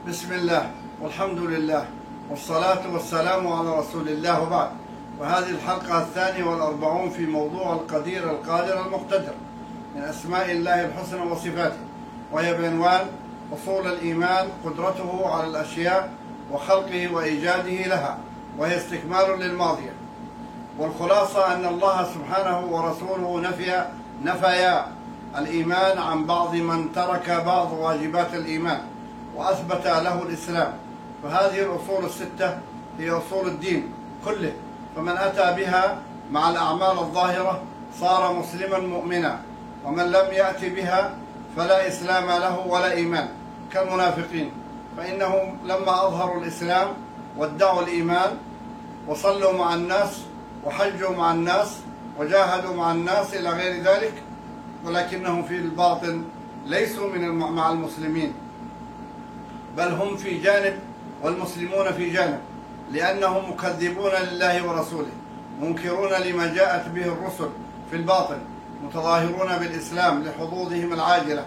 بسم الله والحمد لله والصلاة والسلام على رسول الله وبعد. وهذه الحلقة 42 في موضوع القدير القادر المقتدر من أسماء الله الحسنى وصفاته، وهي بعنوان أصول الإيمان، قدرته على الأشياء وخلقه وإيجاده لها، وهي استكمال للماضية. والخلاصة أن الله سبحانه ورسوله نفيا الإيمان عن بعض من ترك بعض واجبات الإيمان وأثبت له الإسلام. فهذه الأصول الستة هي أصول الدين كله، فمن أتى بها مع الأعمال الظاهرة صار مسلما مؤمنا، ومن لم يأتي بها فلا إسلام له ولا إيمان، كالمنافقين، فإنهم لما أظهروا الإسلام وادعوا الإيمان وصلوا مع الناس وحجوا مع الناس وجاهدوا مع الناس إلى غير ذلك، ولكنهم في الباطن ليسوا مع المسلمين، بل هم في جانب والمسلمون في جانب، لأنهم مكذبون لله ورسوله، منكرون لما جاءت به الرسل في الباطن، متظاهرون بالإسلام لحظوظهم العاجلة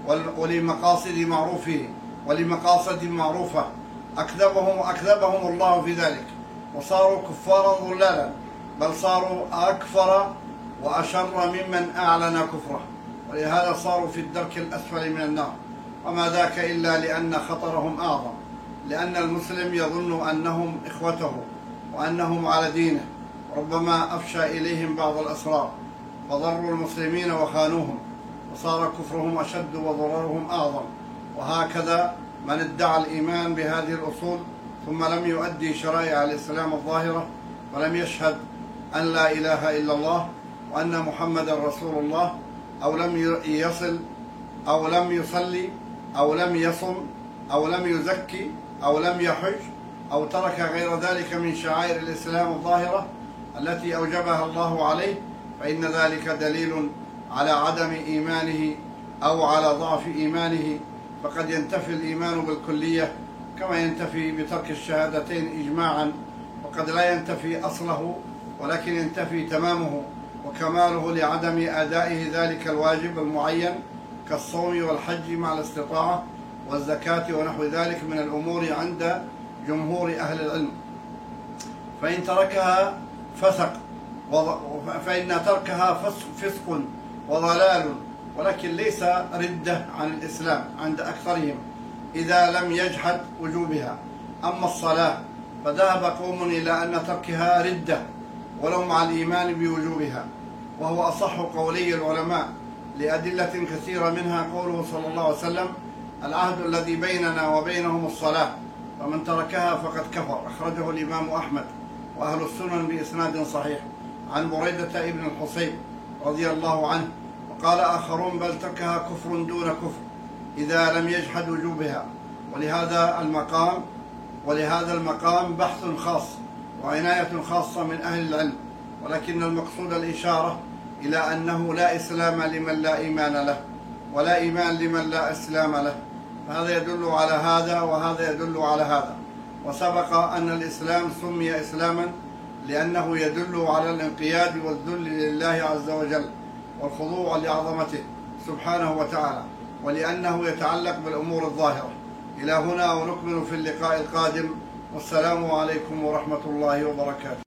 ولمقاصد معروفة. أكذبهم الله في ذلك، وصاروا كفارا ضلالا، بل صاروا أكفر وأشر ممن أعلن كفره، ولهذا صاروا في الدرك الأسفل من النار. وما ذاك إلا لأن خطرهم أعظم، لأن المسلم يظن أنهم إخوته وأنهم على دينه، ربما أفشى إليهم بعض الأسرار فضروا المسلمين وخانوهم، وصار كفرهم أشد وضررهم أعظم. وهكذا من ادعى الإيمان بهذه الأصول ثم لم يؤدي شرائع الإسلام الظاهرة، ولم يشهد أن لا إله إلا الله وأن محمدا رسول الله، أو لم يصل أو لم يصلي أو لم يصم أو لم يزكي أو لم يحج أو ترك غير ذلك من شعائر الإسلام الظاهرة التي أوجبها الله عليه، فإن ذلك دليل على عدم إيمانه أو على ضعف إيمانه. فقد ينتفي الإيمان بالكلية كما ينتفي بترك الشهادتين إجماعا، وقد لا ينتفي أصله، ولكن ينتفي تمامه وكماله لعدم أدائه ذلك الواجب المعين، كالصوم والحج مع الاستطاعة والزكاة ونحو ذلك من الأمور عند جمهور أهل العلم. فإن تركها فسق وضلال، ولكن ليس ردة عن الإسلام عند أكثرهم إذا لم يجحد وجوبها. أما الصلاة فذهب قوم إلى أن تركها ردة ولو مع الإيمان بوجوبها، وهو أصح قولي العلماء لأدلة كثيرة، منها قوله صلى الله عليه وسلم: العهد الذي بيننا وبينهم الصلاة، فمن تركها فقد كفر. أخرجه الإمام أحمد وأهل السنن بإسناد صحيح عن بريدة ابن الحصيب رضي الله عنه. وقال آخرون: بل تركها كفر دون كفر إذا لم يجحد وجوبها. ولهذا المقام بحث خاص وعناية خاصة من أهل العلم، ولكن المقصود الإشارة إلى أنه لا إسلام لمن لا إيمان له، ولا إيمان لمن لا إسلام له، فهذا يدل على هذا وهذا يدل على هذا. وسبق أن الإسلام سمي إسلاما لأنه يدل على الانقياد والذل لله عز وجل والخضوع لعظمته سبحانه وتعالى، ولأنه يتعلق بالأمور الظاهرة. إلى هنا ونكمل في اللقاء القادم، والسلام عليكم ورحمة الله وبركاته.